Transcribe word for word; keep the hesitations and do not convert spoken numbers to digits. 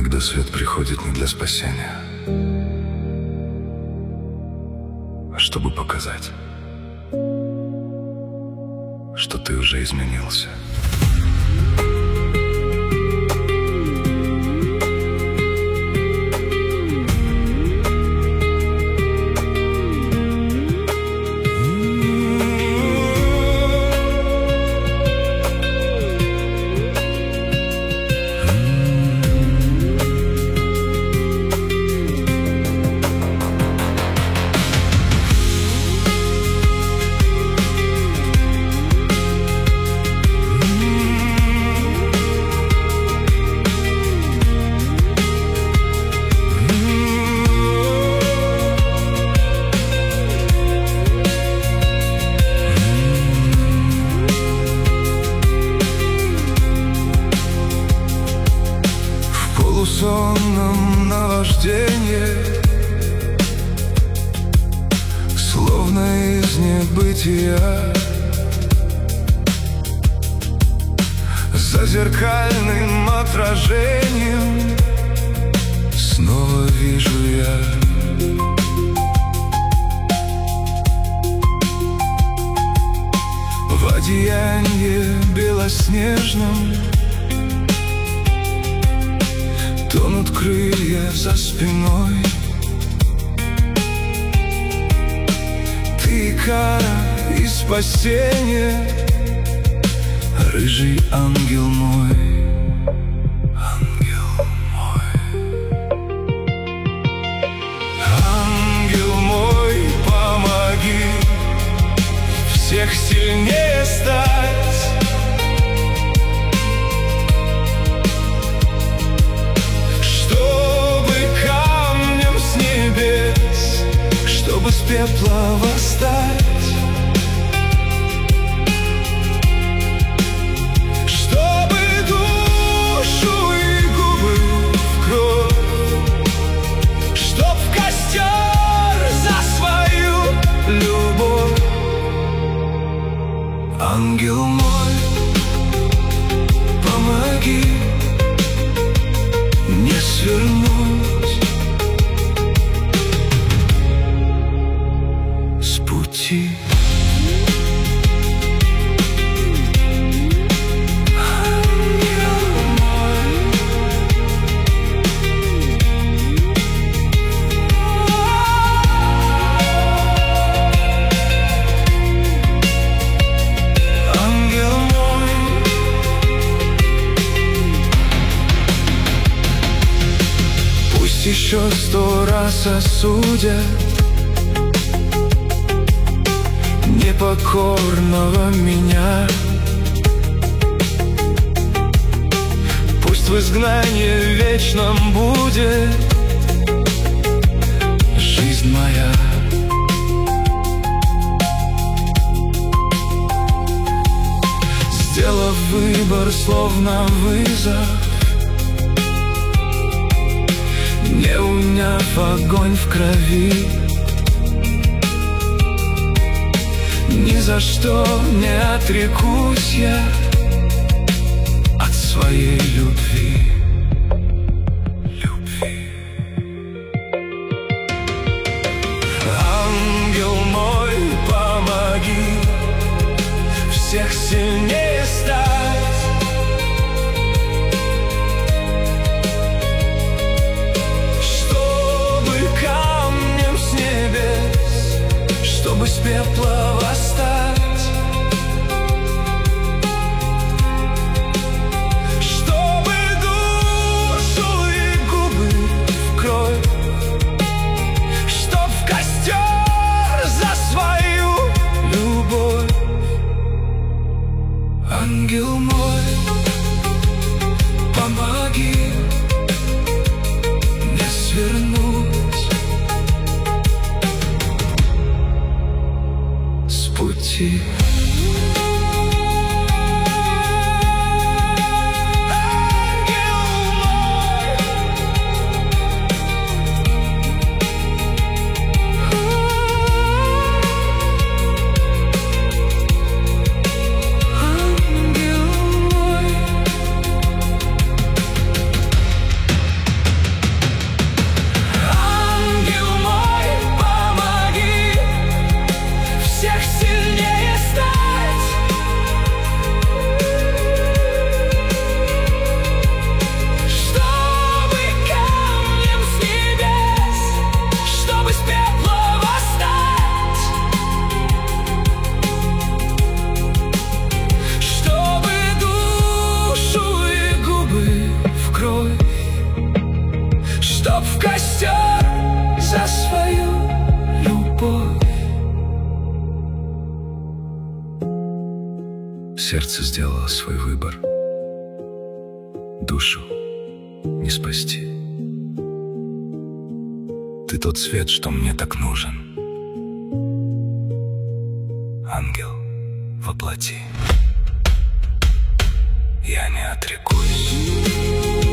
когда свет приходит не для спасения, а чтобы показать, что ты уже изменился. В полусонном наваждении, словно из небытия, за зеркальным отражением снова вижу я в одеянии белоснежном тонут крылья за спиной. Ты кара и спасение, рыжий ангел мой, ангел мой. Ангел мой, помоги всех сильнее стать, чтобы с пепла восстать, чтобы душу и губы в кровь, чтоб в костер за свою любовь. Ангел мой, помоги не свернуть пути. Ангел мой, пусть еще сто раз осудят непокорного меня, пусть в изгнании вечном будет жизнь моя. Сделав выбор, словно вызов, не уняв огонь в крови, ни за что не отрекусь я от своей любви, любви. Ангел мой, помоги всех сильнее стать, чтобы камнем с небес, чтобы с пепла восстать, чтобы душу и губы в кровь, чтоб в костер за свою любовь. Ангел мой, помоги не свернуть с пути. Сердце сделало свой выбор. Душу не спасти. Ты тот свет, что мне так нужен. Ангел воплоти. Я не отрекусь.